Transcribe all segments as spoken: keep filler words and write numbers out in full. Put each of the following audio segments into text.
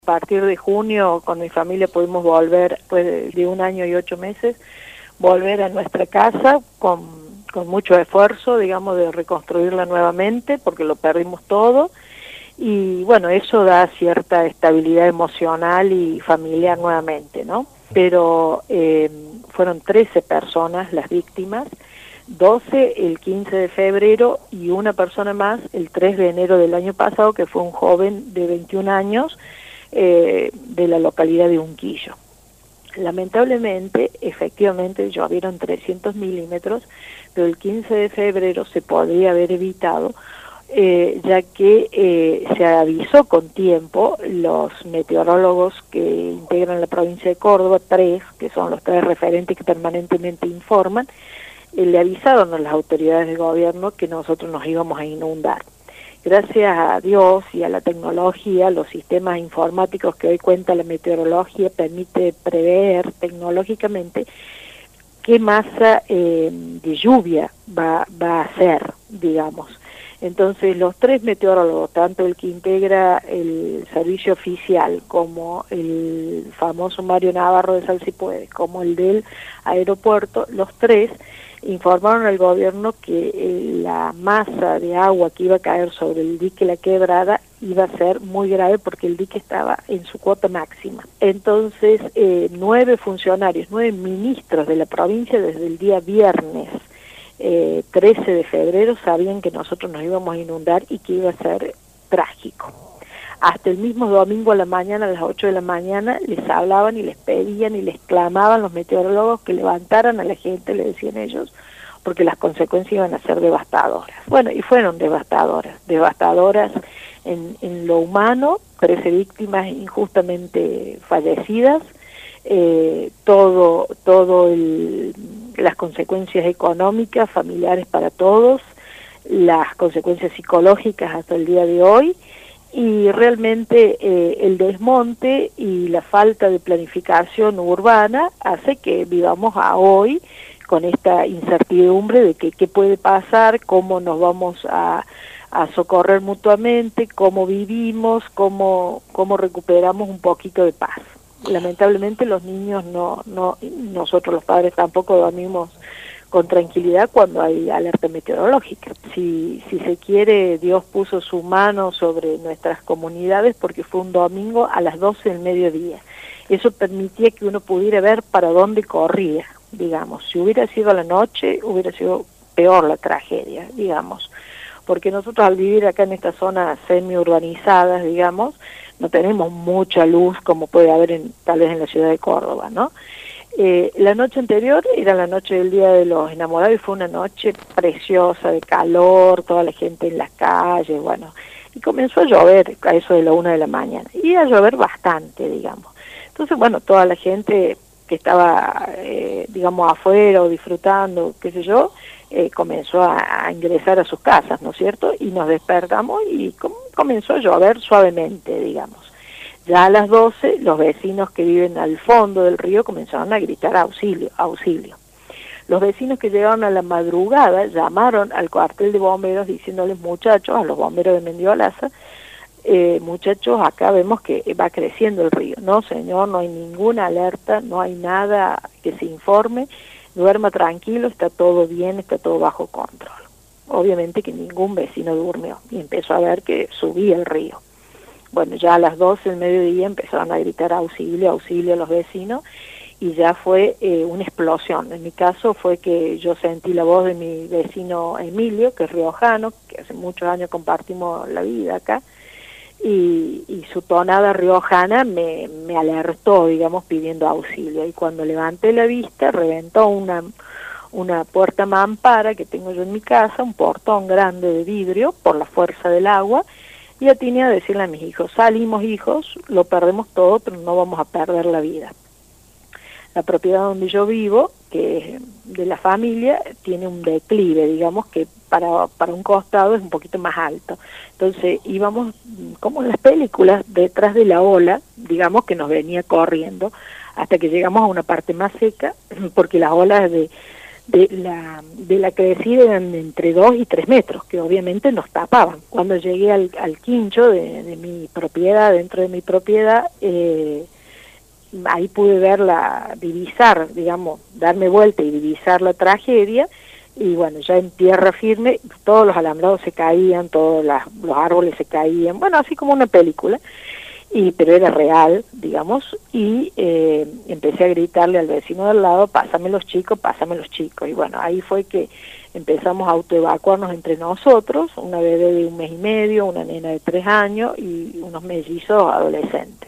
A partir de junio con mi familia pudimos volver, pues de un año y ocho meses, volver a nuestra casa con, con mucho esfuerzo, digamos, de reconstruirla nuevamente, porque lo perdimos todo, y bueno, eso da cierta estabilidad emocional y familiar nuevamente, ¿no? Pero eh, fueron trece personas las víctimas, doce el quince de febrero y una persona más el tres de enero del año pasado, que fue un joven de veintiún años, Eh, de la localidad de Unquillo. Lamentablemente, efectivamente, llovieron trescientos milímetros, pero el quince de febrero se podría haber evitado, eh, ya que eh, se avisó con tiempo. Los meteorólogos que integran la provincia de Córdoba, tres, que son los tres referentes que permanentemente informan, eh, le avisaron a las autoridades de gobierno que nosotros nos íbamos a inundar. Gracias a Dios y a la tecnología, los sistemas informáticos que hoy cuenta la meteorología permite prever tecnológicamente qué masa eh, de lluvia va, va a ser, digamos. Entonces los tres meteorólogos, tanto el que integra el servicio oficial como el famoso Mario Navarro de Sal Si Puede, como el del aeropuerto, los tres informaron al gobierno que eh, la masa de agua que iba a caer sobre el dique La Quebrada iba a ser muy grave porque el dique estaba en su cuota máxima. Entonces, eh, nueve funcionarios, nueve ministros de la provincia desde el día viernes eh, trece de febrero sabían que nosotros nos íbamos a inundar y que iba a ser trágico. Hasta el mismo domingo a la mañana, a las ocho de la mañana, les hablaban y les pedían y les clamaban los meteorólogos que levantaran a la gente, le decían ellos, porque las consecuencias iban a ser devastadoras. Bueno, y fueron devastadoras, devastadoras en, en lo humano, trece víctimas injustamente fallecidas, eh, todo, todo el, las consecuencias económicas, familiares para todos, las consecuencias psicológicas hasta el día de hoy, y realmente eh, el desmonte y la falta de planificación urbana hace que vivamos a hoy con esta incertidumbre de que qué puede pasar, cómo nos vamos a, a socorrer mutuamente, cómo vivimos, cómo, cómo recuperamos un poquito de paz. Lamentablemente los niños no, no, nosotros los padres tampoco dormimos con tranquilidad cuando hay alerta meteorológica. Si, si se quiere, Dios puso su mano sobre nuestras comunidades porque fue un domingo a las doce del mediodía. Eso permitía que uno pudiera ver para dónde corría, digamos. Si hubiera sido a la noche, hubiera sido peor la tragedia, digamos. Porque nosotros al vivir acá en esta zona semi-urbanizadas, digamos, no tenemos mucha luz como puede haber en, tal vez en la ciudad de Córdoba, ¿no? Eh, la noche anterior era la noche del Día de los Enamorados y fue una noche preciosa, de calor, toda la gente en las calles, bueno, y comenzó a llover a eso de la una de la mañana, y a llover bastante, digamos. Entonces, bueno, toda la gente que estaba, eh, digamos, afuera o disfrutando, qué sé yo, eh, comenzó a, a ingresar a sus casas, ¿no es cierto? Y nos despertamos y com comenzó a llover suavemente, digamos. Ya a las doce, los vecinos que viven al fondo del río comenzaron a gritar auxilio, auxilio. Los vecinos que llegaron a la madrugada llamaron al cuartel de bomberos diciéndoles, muchachos, a los bomberos de Mendiolaza, eh, muchachos, acá vemos que va creciendo el río. No, señor, no hay ninguna alerta, no hay nada que se informe, duerma tranquilo, está todo bien, está todo bajo control. Obviamente que ningún vecino durmió y empezó a ver que subía el río. Bueno, ya a las doce del mediodía empezaron a gritar auxilio, auxilio a los vecinos, y ya fue eh, una explosión. En mi caso fue que yo sentí la voz de mi vecino Emilio, que es riojano, que hace muchos años compartimos la vida acá, y, y su tonada riojana me, me alertó, digamos, pidiendo auxilio. Y cuando levanté la vista, reventó una, una puerta mampara que tengo yo en mi casa, un portón grande de vidrio, por la fuerza del agua, y atiné a decirle a mis hijos, salimos hijos, lo perdemos todo, pero no vamos a perder la vida. La propiedad donde yo vivo, que es de la familia, tiene un declive, digamos, que para, para un costado es un poquito más alto. Entonces íbamos, como en las películas, detrás de la ola, digamos, que nos venía corriendo, hasta que llegamos a una parte más seca, porque las olas de de la, de la crecida eran entre dos y tres metros, que obviamente nos tapaban. Cuando llegué al, al quincho de, de mi propiedad, dentro de mi propiedad, eh, ahí pude verla, divisar, digamos, darme vuelta y divisar la tragedia, y bueno, ya en tierra firme, todos los alambrados se caían, todos las, los árboles se caían, bueno, así como una película, y pero era real, digamos, y eh, empecé a gritarle al vecino del lado, pásame los chicos, pásame los chicos, y bueno, ahí fue que empezamos a autoevacuarnos entre nosotros, una bebé de un mes y medio, una nena de tres años, y unos mellizos adolescentes,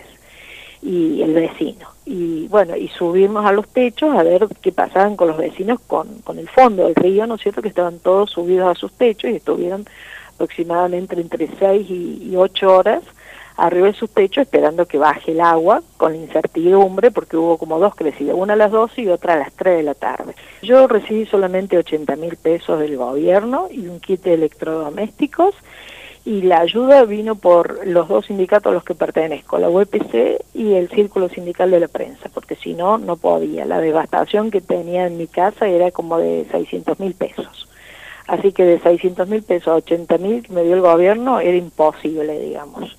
y el vecino, y bueno, y subirnos a los techos a ver qué pasaban con los vecinos con, con el fondo del río, ¿no es cierto?, que estaban todos subidos a sus techos, y estuvieron aproximadamente entre seis y ocho horas arriba de sus techos esperando que baje el agua, con la incertidumbre, porque hubo como dos crecidas, una a las doce y otra a las tres de la tarde. Yo recibí solamente ochenta mil pesos del gobierno y un kit de electrodomésticos, y la ayuda vino por los dos sindicatos a los que pertenezco, la U E P C y el Círculo Sindical de la Prensa, porque si no, no podía. La devastación que tenía en mi casa era como de seiscientos mil pesos. Así que de seiscientos mil pesos a ochenta mil que me dio el gobierno era imposible, digamos.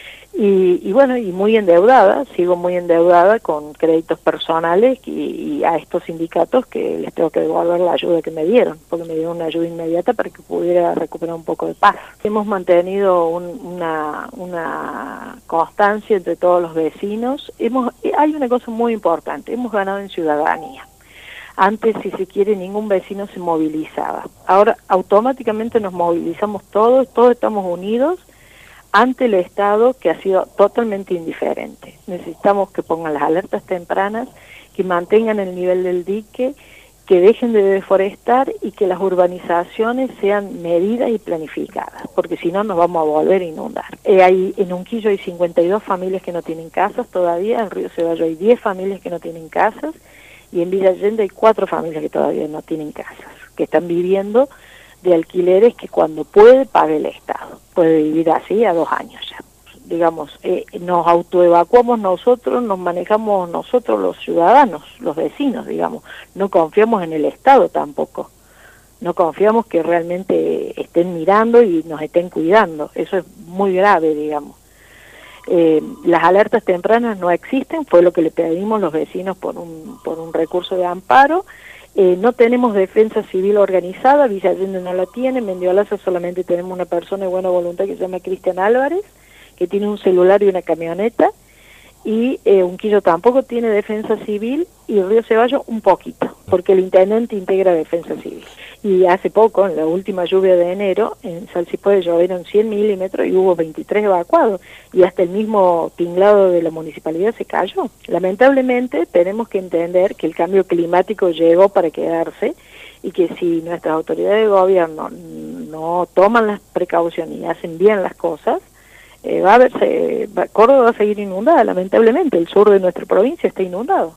Y, y bueno, y muy endeudada, sigo muy endeudada con créditos personales y, y a estos sindicatos que les tengo que devolver la ayuda que me dieron, porque me dieron una ayuda inmediata para que pudiera recuperar un poco de paz. Hemos mantenido un, una, una constancia entre todos los vecinos. Hemos, hay una cosa muy importante, hemos ganado en ciudadanía. Antes, si se quiere, ningún vecino se movilizaba. Ahora automáticamente nos movilizamos todos, todos estamos unidos ante el Estado, que ha sido totalmente indiferente. Necesitamos que pongan las alertas tempranas, que mantengan el nivel del dique, que dejen de deforestar y que las urbanizaciones sean medidas y planificadas, porque si no nos vamos a volver a inundar. Eh, hay, en Unquillo hay cincuenta y dos familias que no tienen casas todavía, en Río Ceballos hay diez familias que no tienen casas, y en Villa Allende hay cuatro familias que todavía no tienen casas, que están viviendo de alquileres que cuando puede pague el Estado. Puede vivir así a dos años ya. Digamos, eh, nos autoevacuamos nosotros, nos manejamos nosotros los ciudadanos, los vecinos, digamos. No confiamos en el Estado tampoco. No confiamos que realmente estén mirando y nos estén cuidando. Eso es muy grave, digamos. Eh, las alertas tempranas no existen, fue lo que le pedimos los vecinos por un, por un recurso de amparo. Eh, no tenemos defensa civil organizada, Villa Allende no la tiene, en Mendiolaza solamente tenemos una persona de buena voluntad que se llama Cristian Álvarez, que tiene un celular y una camioneta, y eh, Unquillo tampoco tiene defensa civil, y Río Ceballos un poquito, porque el intendente integra defensa civil. Y hace poco, en la última lluvia de enero, en Salsipuede llovieron cien milímetros y hubo veintitrés evacuados, y hasta el mismo tinglado de la municipalidad se cayó. Lamentablemente tenemos que entender que el cambio climático llegó para quedarse, y que si nuestras autoridades de gobierno no toman las precauciones y hacen bien las cosas, eh, va a verse, Córdoba va a seguir inundada, lamentablemente, el sur de nuestra provincia está inundado.